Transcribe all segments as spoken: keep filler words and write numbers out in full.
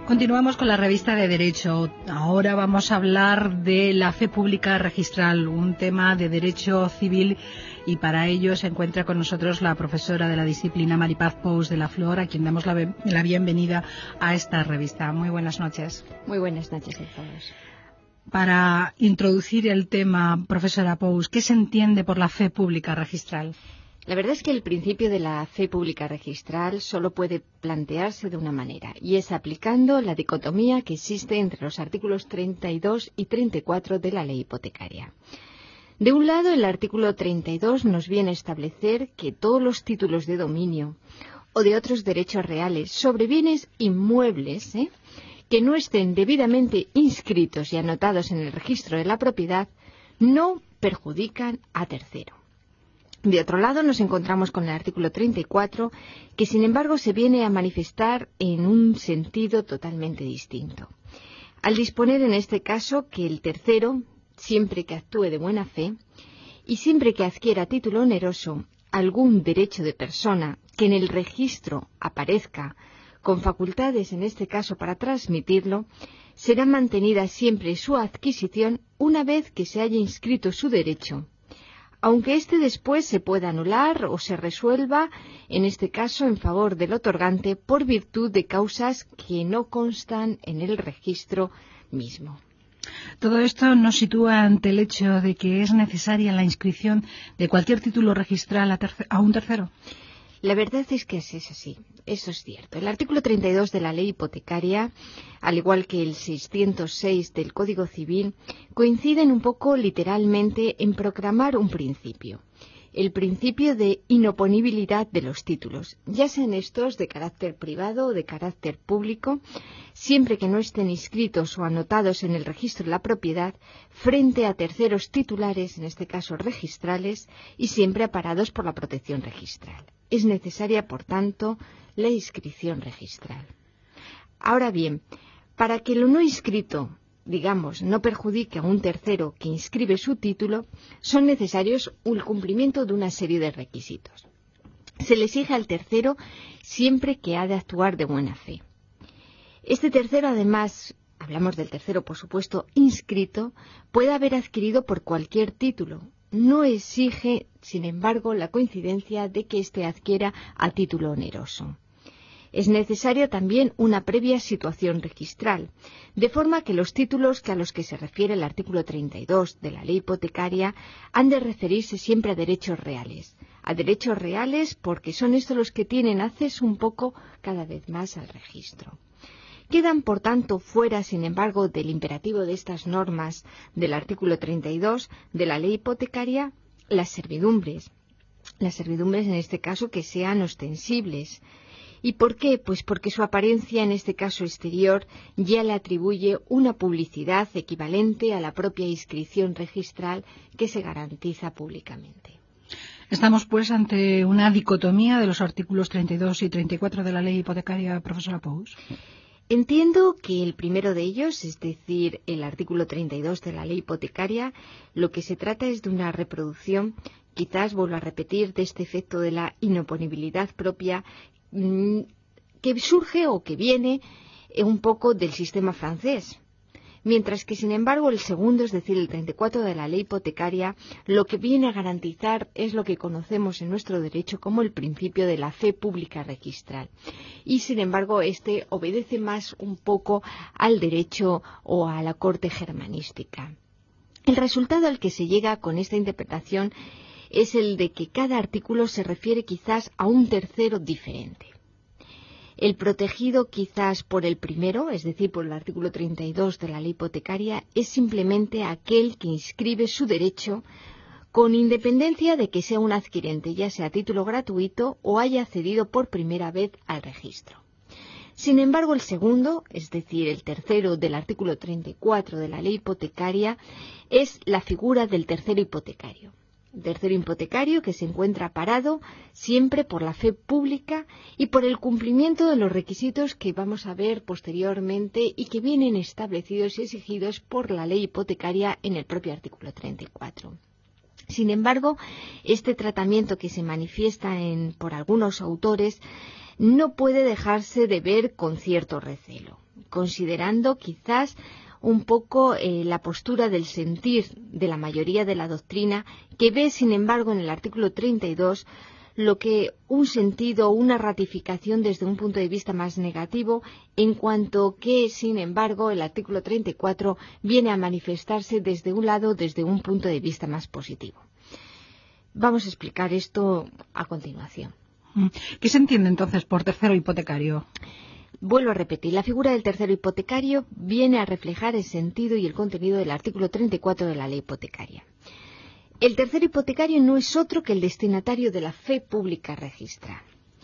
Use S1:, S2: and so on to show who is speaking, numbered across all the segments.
S1: Continuamos con la revista de Derecho. Ahora vamos a hablar de la fe pública registral, un tema de derecho civil, y para ello se encuentra con nosotros la profesora de la disciplina Maripaz Pous de la Flor, a quien damos la, la bienvenida a esta revista. Muy buenas noches.
S2: Muy buenas noches a todos.
S1: Para introducir el tema, profesora Pous, ¿qué se entiende por la fe pública registral?
S2: La verdad es que el principio de la fe pública registral solo puede plantearse de una manera, y es aplicando la dicotomía que existe entre los artículos treinta y dos y treinta y cuatro de la ley hipotecaria. De un lado, el artículo treinta y dos nos viene a establecer que todos los títulos de dominio o de otros derechos reales sobre bienes inmuebles, ¿eh? que no estén debidamente inscritos y anotados en el registro de la propiedad, no perjudican a tercero. De otro lado, nos encontramos con el artículo treinta y cuatro, que sin embargo se viene a manifestar en un sentido totalmente distinto. Al disponer en este caso que el tercero, siempre que actúe de buena fe y siempre que adquiera a título oneroso algún derecho de persona que en el registro aparezca con facultades, en este caso para transmitirlo, será mantenida siempre su adquisición una vez que se haya inscrito su derecho, aunque éste después se pueda anular o se resuelva, en este caso en favor del otorgante, por virtud de causas que no constan en el registro mismo.
S1: Todo esto nos sitúa ante el hecho de que es necesaria la inscripción de cualquier título registral a, terce- a un tercero.
S2: La verdad es que es así, eso es cierto. El artículo treinta y dos de la ley hipotecaria, al igual que el seiscientos seis del Código Civil, coinciden un poco literalmente en proclamar un principio. El principio de inoponibilidad de los títulos, ya sean estos de carácter privado o de carácter público, siempre que no estén inscritos o anotados en el registro de la propiedad frente a terceros titulares, en este caso registrales, y siempre aparados por la protección registral. Es necesaria, por tanto, la inscripción registral. Ahora bien, para que lo no inscrito, digamos, no perjudique a un tercero que inscribe su título, son necesarios el cumplimiento de una serie de requisitos. Se le exige al tercero siempre que ha de actuar de buena fe. Este tercero, además, hablamos del tercero, por supuesto, inscrito, puede haber adquirido por cualquier título. No exige, sin embargo, la coincidencia de que éste adquiera a título oneroso. Es necesaria también una previa situación registral, de forma que los títulos que a los que se refiere el artículo treinta y dos de la ley hipotecaria han de referirse siempre a derechos reales. A derechos reales porque son estos los que tienen acceso un poco cada vez más al registro. Quedan, por tanto, fuera, sin embargo, del imperativo de estas normas del artículo treinta y dos de la ley hipotecaria las servidumbres. Las servidumbres, en este caso, que sean ostensibles. ¿Y por qué? Pues porque su apariencia, en este caso exterior, ya le atribuye una publicidad equivalente a la propia inscripción registral que se garantiza públicamente.
S1: Estamos, pues, ante una dicotomía de los artículos treinta y dos y treinta y cuatro de la ley hipotecaria, profesora Pous.
S2: Entiendo que el primero de ellos, es decir, el artículo treinta y dos de la ley hipotecaria, lo que se trata es de una reproducción, quizás vuelvo a repetir, de este efecto de la inoponibilidad propia que surge o que viene un poco del sistema francés. Mientras que, sin embargo, el segundo, es decir, el treinta y cuatro de la ley hipotecaria, lo que viene a garantizar es lo que conocemos en nuestro derecho como el principio de la fe pública registral. Y, sin embargo, este obedece más un poco al derecho o a la corte germanística. El resultado al que se llega con esta interpretación es el de que cada artículo se refiere quizás a un tercero diferente. El protegido quizás por el primero, es decir, por el artículo treinta y dos de la ley hipotecaria, es simplemente aquel que inscribe su derecho con independencia de que sea un adquirente, ya sea a título gratuito o haya accedido por primera vez al registro. Sin embargo, el segundo, es decir, el tercero del artículo treinta y cuatro de la ley hipotecaria, es la figura del tercero hipotecario. Tercero hipotecario que se encuentra parado siempre por la fe pública y por el cumplimiento de los requisitos que vamos a ver posteriormente y que vienen establecidos y exigidos por la ley hipotecaria en el propio artículo treinta y cuatro. Sin embargo, este tratamiento que se manifiesta en, por algunos autores no puede dejarse de ver con cierto recelo. considerando quizás un poco eh, la postura del sentir de la mayoría de la doctrina, que ve, sin embargo, en el artículo treinta y dos lo que un sentido o una ratificación desde un punto de vista más negativo, en cuanto que, sin embargo, el artículo treinta y cuatro viene a manifestarse desde un lado, desde un punto de vista más positivo. Vamos a explicar esto a continuación.
S1: ¿Qué se entiende entonces por tercero hipotecario?
S2: Vuelvo a repetir, la figura del tercero hipotecario viene a reflejar el sentido y el contenido del artículo treinta y cuatro de la ley hipotecaria. El tercero hipotecario no es otro que el destinatario de la fe pública registral.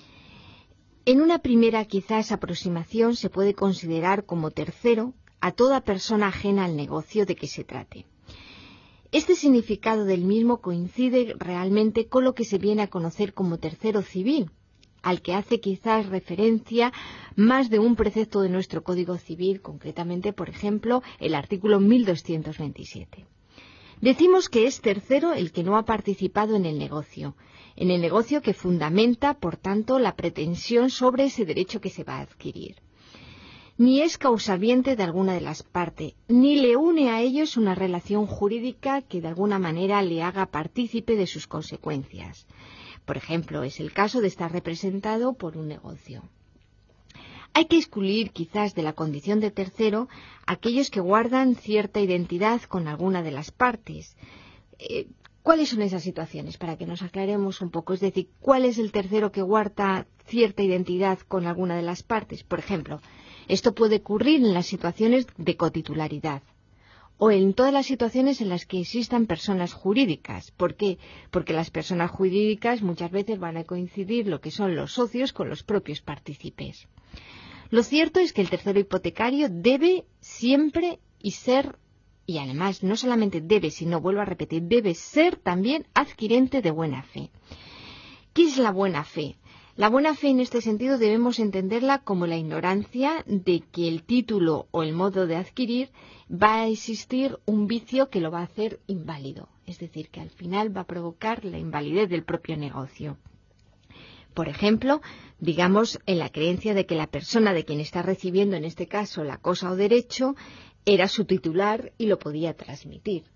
S2: En una primera, quizás, aproximación se puede considerar como tercero a toda persona ajena al negocio de que se trate. Este significado del mismo coincide realmente con lo que se viene a conocer como tercero civil, al que hace quizás referencia más de un precepto de nuestro Código Civil, concretamente, por ejemplo, el artículo mil doscientos veintisiete. Decimos que es tercero el que no ha participado en el negocio, en el negocio que fundamenta, por tanto, la pretensión sobre ese derecho que se va a adquirir. Ni es causaliente de alguna de las partes, ni le une a ellos una relación jurídica que de alguna manera le haga partícipe de sus consecuencias. Por ejemplo, es el caso de estar representado por un negocio. Hay que excluir quizás de la condición de tercero aquellos que guardan cierta identidad con alguna de las partes. Eh, ¿Cuáles son esas situaciones? Para que nos aclaremos un poco. Es decir, ¿cuál es el tercero que guarda cierta identidad con alguna de las partes? Por ejemplo, esto puede ocurrir en las situaciones de cotitularidad o en todas las situaciones en las que existan personas jurídicas. ¿Por qué? Porque las personas jurídicas muchas veces van a coincidir lo que son los socios con los propios partícipes. Lo cierto es que el tercero hipotecario debe siempre y ser, y además no solamente debe, sino, vuelvo a repetir, debe ser también adquirente de buena fe. ¿Qué es la buena fe? La buena fe en este sentido debemos entenderla como la ignorancia de que el título o el modo de adquirir va a existir un vicio que lo va a hacer inválido, es decir, que al final va a provocar la invalidez del propio negocio. Por ejemplo, digamos en la creencia de que la persona de quien está recibiendo, en este caso, la cosa o derecho, era su titular y lo podía transmitir.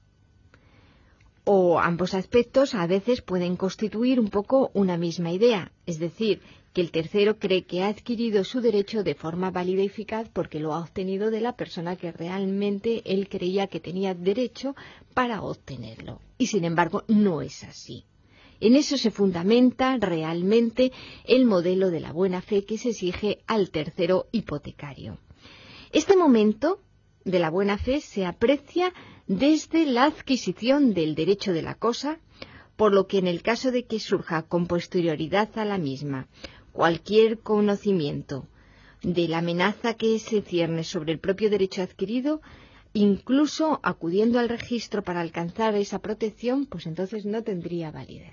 S2: O ambos aspectos a veces pueden constituir un poco una misma idea, es decir, que el tercero cree que ha adquirido su derecho de forma válida y eficaz porque lo ha obtenido de la persona que realmente él creía que tenía derecho para obtenerlo. Y sin embargo no es así. En eso se fundamenta realmente el modelo de la buena fe que se exige al tercero hipotecario. Este momento de la buena fe se aprecia desde la adquisición del derecho de la cosa, por lo que en el caso de que surja con posterioridad a la misma cualquier conocimiento de la amenaza que se cierne sobre el propio derecho adquirido, incluso acudiendo al registro para alcanzar esa protección, pues entonces no tendría validez.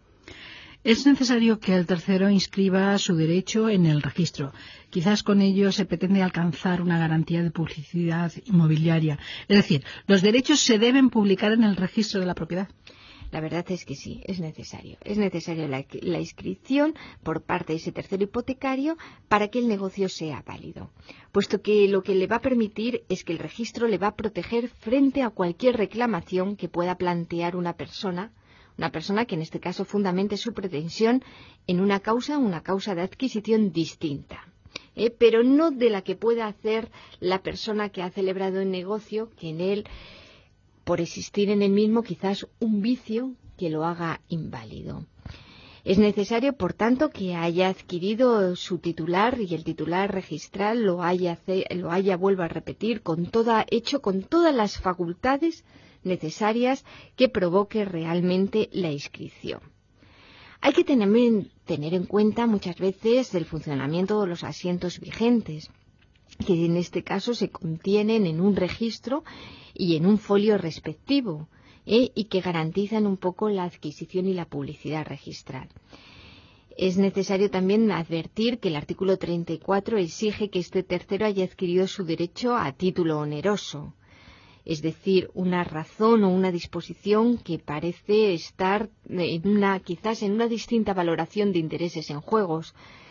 S1: Es necesario que el tercero inscriba su derecho en el registro. Quizás con ello se pretende alcanzar una garantía de publicidad inmobiliaria. Es decir, los derechos se deben publicar en el registro de la propiedad.
S2: La verdad es que sí, es necesario. Es necesario la, la inscripción por parte de ese tercero hipotecario para que el negocio sea válido, puesto que lo que le va a permitir es que el registro le va a proteger frente a cualquier reclamación que pueda plantear una persona, una persona que en este caso fundamente su pretensión en una causa, una causa de adquisición distinta. ¿eh? Pero no de la que pueda hacer la persona que ha celebrado el negocio, que en él, por existir en el mismo, quizás un vicio que lo haga inválido. Es necesario, por tanto, que haya adquirido su titular y el titular registral lo haya, lo haya, vuelvo a repetir, con toda, hecho con todas las facultades necesarias que provoque realmente la inscripción. Hay que tener, tener en cuenta muchas veces el funcionamiento de los asientos vigentes, que en este caso se contienen en un registro y en un folio respectivo, ¿eh? y que garantizan un poco la adquisición y la publicidad registral. Es necesario también advertir que el artículo treinta y cuatro exige que este tercero haya adquirido su derecho a título oneroso, es decir, una razón o una disposición que parece estar en una, quizás en una distinta valoración de intereses en juegos.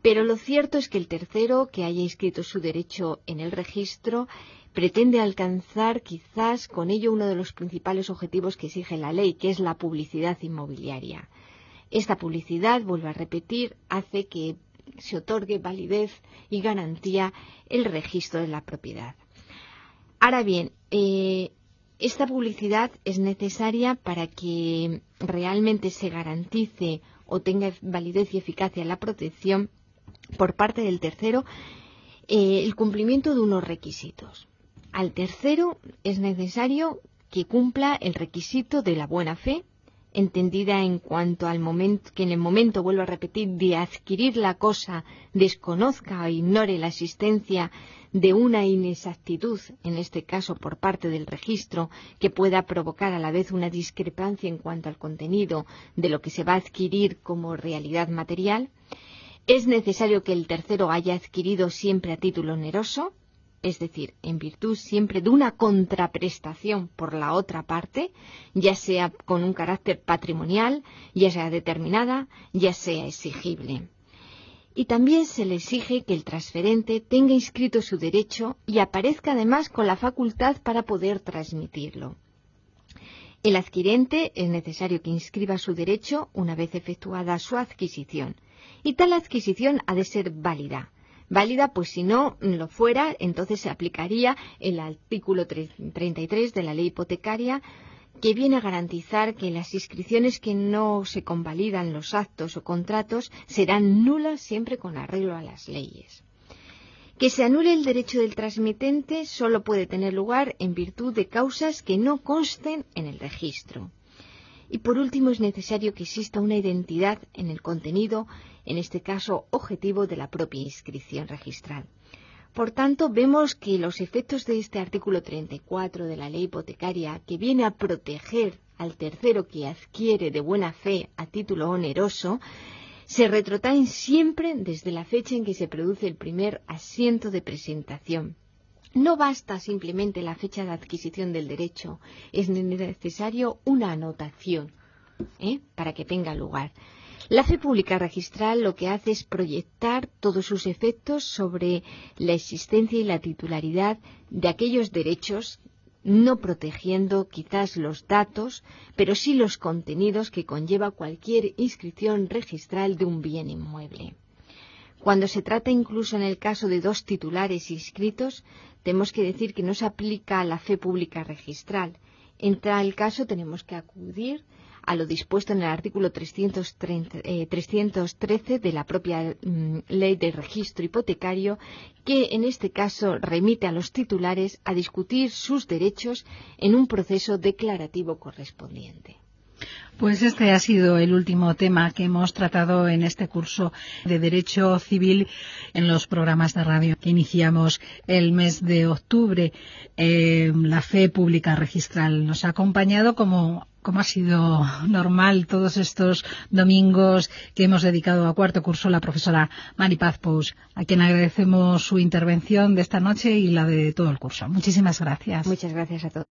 S2: Pero lo cierto es que el tercero que haya inscrito su derecho en el registro pretende alcanzar quizás con ello uno de los principales objetivos que exige la ley, que es la publicidad inmobiliaria. Esta publicidad, vuelvo a repetir, hace que se otorgue validez y garantía el registro de la propiedad. Ahora bien, eh, esta publicidad es necesaria para que realmente se garantice o tenga validez y eficacia la protección por parte del tercero, eh, el cumplimiento de unos requisitos. Al tercero es necesario que cumpla el requisito de la buena fe, entendida en cuanto al momento, que en el momento, vuelvo a repetir, de adquirir la cosa, desconozca o ignore la existencia de una inexactitud, en este caso por parte del registro, que pueda provocar a la vez una discrepancia en cuanto al contenido de lo que se va a adquirir como realidad material. Es necesario que el tercero haya adquirido siempre a título oneroso, es decir, en virtud siempre de una contraprestación por la otra parte, ya sea con un carácter patrimonial, ya sea determinada, ya sea exigible. Y también se le exige que el transferente tenga inscrito su derecho y aparezca además con la facultad para poder transmitirlo. El adquirente es necesario que inscriba su derecho una vez efectuada su adquisición. Y tal adquisición ha de ser válida. Válida, pues si no lo fuera, entonces se aplicaría el artículo treinta y tres de la ley hipotecaria, que viene a garantizar que las inscripciones que no se convalidan los actos o contratos serán nulas siempre con arreglo a las leyes. Que se anule el derecho del transmitente solo puede tener lugar en virtud de causas que no consten en el registro. Y por último es necesario que exista una identidad en el contenido, en este caso objetivo de la propia inscripción registral. Por tanto, vemos que los efectos de este artículo treinta y cuatro de la ley hipotecaria, que viene a proteger al tercero que adquiere de buena fe a título oneroso, se retrotraen siempre desde la fecha en que se produce el primer asiento de presentación. No basta simplemente la fecha de adquisición del derecho, es necesario una anotación ¿eh? para que tenga lugar. La fe pública registral lo que hace es proyectar todos sus efectos sobre la existencia y la titularidad de aquellos derechos, no protegiendo quizás los datos, pero sí los contenidos que conlleva cualquier inscripción registral de un bien inmueble. Cuando se trata incluso en el caso de dos titulares inscritos, tenemos que decir que no se aplica a la fe pública registral. En tal caso tenemos que acudir a lo dispuesto en el artículo trescientos trece de la propia mm, ley de registro hipotecario, que en este caso remite a los titulares a discutir sus derechos en un proceso declarativo correspondiente.
S1: Pues este ha sido el último tema que hemos tratado en este curso de Derecho Civil en los programas de radio que iniciamos el mes de octubre. Eh, la fe pública registral nos ha acompañado como, como ha sido normal todos estos domingos que hemos dedicado a cuarto curso la profesora Maripaz Pous, a quien agradecemos su intervención de esta noche y la de todo el curso. Muchísimas gracias.
S2: Muchas gracias a todos.